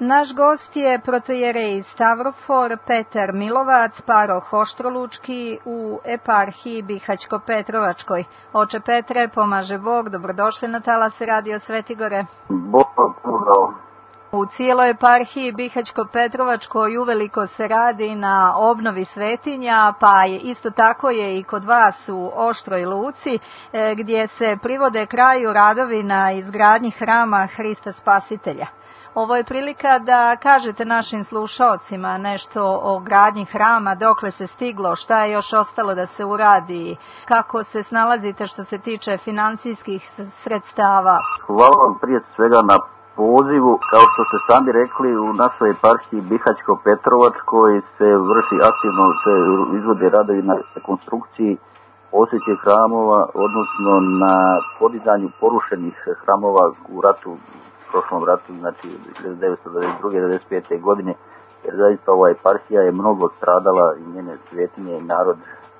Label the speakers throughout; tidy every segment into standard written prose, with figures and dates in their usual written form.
Speaker 1: Naš gost je protojerej Stavrofor Petar Milovac, paroh Oštrolučki u eparhiji Bihaćko-Petrovačkoj. Oče Petre, pomaže Bog, dobrodošli na talas Radio Svetigore.
Speaker 2: Bog pomogao.
Speaker 1: U cijeloj eparhiji Bihaćko-Petrovačkoj uveliko se radi na obnovi svetinja, pa je isto tako je i kod vas u Oštroj Luci, gdje se privode kraju radovi na izgradnji hrama Hrista Spasitelja. Ovo je prilika da kažete našim slušalcima nešto o gradnji hrama, dokle se stiglo, šta je još ostalo da se uradi, kako se snalazite što se tiče financijskih sredstava.
Speaker 2: Hvala vam prije svega na pozivu. Kao što ste sami rekli, u našoj eparhiji Bihaćko-Petrovačkoj se vrši aktivno, se izvode radovi na rekonstrukciji postojećih hramova, odnosno na podizanju porušenih hramova u ratu, prošlom ratu, znači 1992-1995. godine, jer zaista ova eparhija je mnogo stradala i njene svetinje i narod.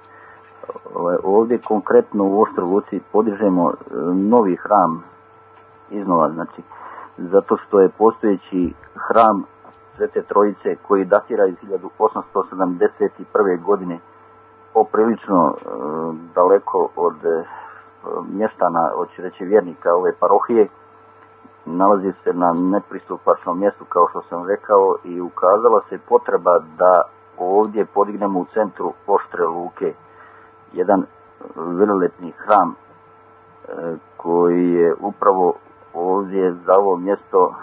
Speaker 2: Ovdje konkretno u Oštroj Luci podižemo novi hram iznova, znači zato što je postojeći hram Svete Trojice koji datira iz 1871. godine poprilično daleko od mještana, hoće reći vjernika ove parohije, nalazi se na nepristupačnom mjestu, kao što sam rekao, i ukazala se potreba da ovdje podignemo u centru Oštre Luke jedan velilepni hram koji je upravo ovdje za ovo mjesto,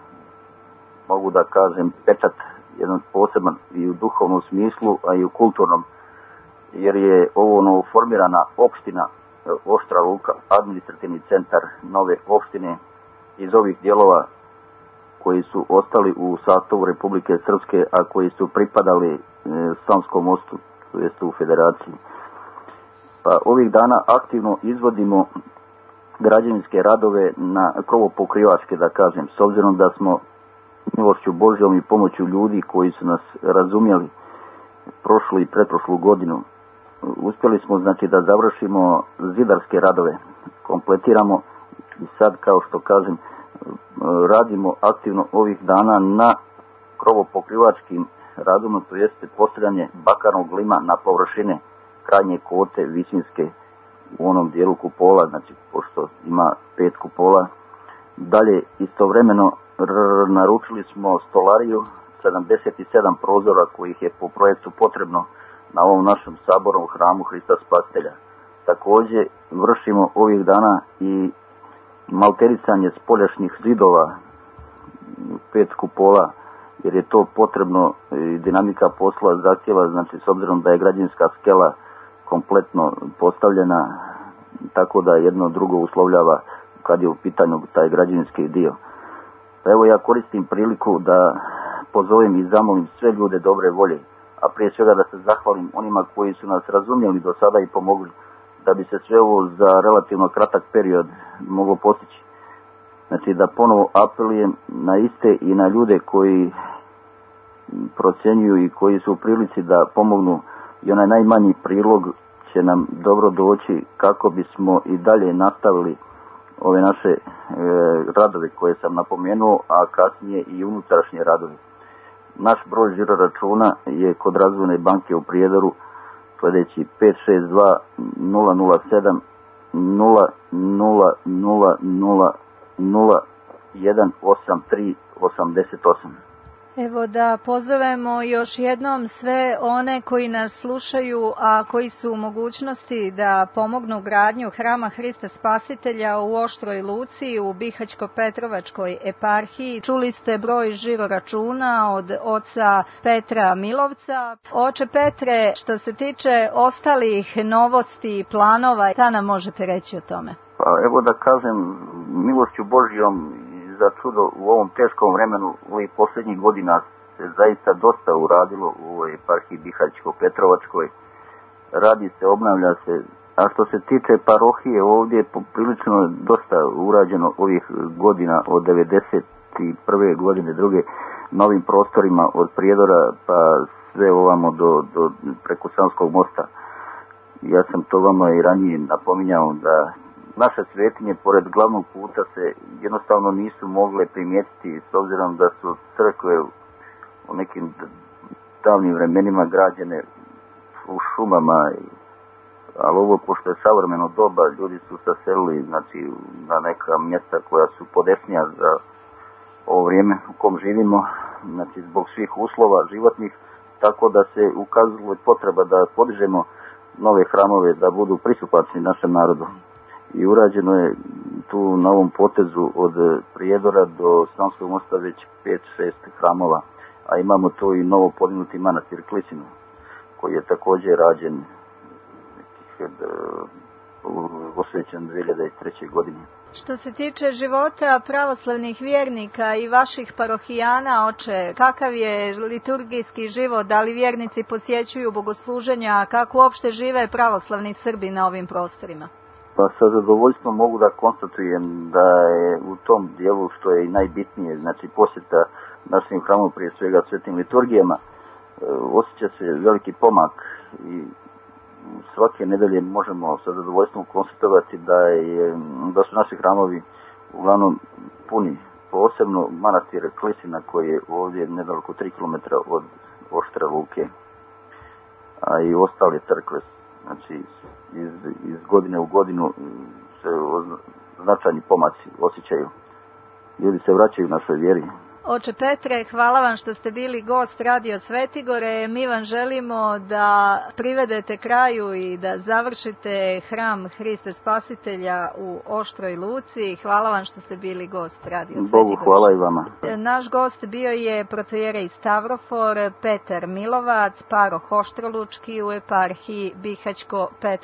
Speaker 2: mogu da kažem, pečat jedan poseban i u duhovnom smislu, a i u kulturnom, jer je ovo novoformirana opština Oštra Luka, administrativni centar nove opštine iz ovih dijelova koji su ostali u sastavu Republike Srpske, a koji su pripadali Slavskom mostu, to jest u federaciji. Pa ovih dana aktivno izvodimo građevinske radove na krovopokrivačke, da kažem, s obzirom da smo milošću Božjom i pomoću ljudi koji su nas razumjeli prošlu i pretprošlu godinu. Uspjeli smo, znači, da završimo zidarske radove, kompletiramo i sad, kao što kažem, radimo aktivno ovih dana na krovopokrivačkim radovima, to jeste postavljanje bakarnog lima na površine krajnje kote visinske u onom dijelu kupola, znači pošto ima 5 kupola. Dalje, istovremeno naručili smo stolariju, 77 prozora kojih je po projektu potrebno na ovom našem sabornom hramu Hrista Spasitelja. Također vršimo ovih dana i maltericanje spoljašnjih zidova 5 kupola, jer je to potrebno i dinamika posla zahtjeva, znači s obzirom da je građevinska skela kompletno postavljena, tako da jedno drugo uslovljava kad je u pitanju taj građevinski dio. Pa evo, ja koristim priliku da pozovem i zamolim sve ljude dobre volje, a prije svega da se zahvalim onima koji su nas razumjeli do sada i pomogli da bi se sve ovo za relativno kratak period moglo postići. Znači da ponovo apelujem na iste i na ljude koji procjenjuju i koji su u prilici da pomognu, i onaj najmanji prilog će nam dobro doći kako bismo i dalje nastavili ove naše radove koje sam napomenuo, a kasnije i unutrašnje radove. Naš broj žiro računa je kod Razvojne banke u Prijedoru sljedeći 562 007 0000018388.
Speaker 1: Evo da pozovemo još jednom sve one koji nas slušaju, a koji su u mogućnosti da pomognu gradnju hrama Hrista Spasitelja u Oštroj Luci u Bihaćko-Petrovačkoj eparhiji. Čuli ste broj žiroračuna od oca Petra Milovca. Oče Petre, što se tiče ostalih novosti i planova, šta nam možete reći o tome?
Speaker 2: Pa evo da kažem, milošću Božjom za čudo u ovom teškom vremenu, ovih posljednjih godina se zaista dosta uradilo u ovoj eparhiji Bihaćko-Petrovačkoj. Radi se, obnavlja se. A što se tiče parohije, ovdje je poprilično dosta urađeno ovih godina od 1991. godine, druge, novim prostorima od Prijedora pa sve ovamo do preko Savskog mosta. Ja sam to vama i ranije napominjao da naše svetinje pored glavnog puta se jednostavno nisu mogle primijetiti, s obzirom da su crkve u nekim davnim vremenima građene u šumama, ali ovo, pošto je savremeno doba, ljudi su se selili, znači, na neka mjesta koja su podesnija za ovo vrijeme u kom živimo, znači zbog svih uslova životnih, tako da se ukazuje potreba da podižemo nove hramove, da budu pristupačni našem narodu. I urađeno je tu na ovom potezu od Prijedora do Slavonskog Mosta već 5-6 hramova, a imamo tu i novo podignuti manastir Klisinu, koji je također rađen osvećen 2003. godine.
Speaker 1: Što se tiče života pravoslavnih vjernika i vaših parohijana, oče, kakav je liturgijski život, da li vjernici posjećuju bogosluženja, kako uopšte žive pravoslavni Srbi na ovim prostorima?
Speaker 2: Pa sa zadovoljstvom mogu da konstatujem da je u tom dijelu, što je i najbitnije, znači posjeta našim hramom, prije svega svetim liturgijama, osjeća se veliki pomak i svake nedelje možemo sa zadovoljstvom konstatovati da su naši hramovi uglavnom puni, posebno manastir Klisina koji je ovdje nedaleko 3 km od Oštra Luke, a i ostale crkve, znači iz godine u godinu se značajni pomaci osjećaju. Ljudi se vraćaju našoj vjeri.
Speaker 1: Oče Petre, hvala vam što ste bili gost Radio Svetigore. Mi vam želimo da privedete kraju i da završite hram Hrista Spasitelja u Oštroj Luci. Hvala vam što ste bili gost Radio Svetigore.
Speaker 2: Bogu hvala i vama.
Speaker 1: Naš gost bio je protojerej Stavrofor Petar Milovac, paroh Oštrolučki u eparhiji Bihaćko-Petrovačkoj.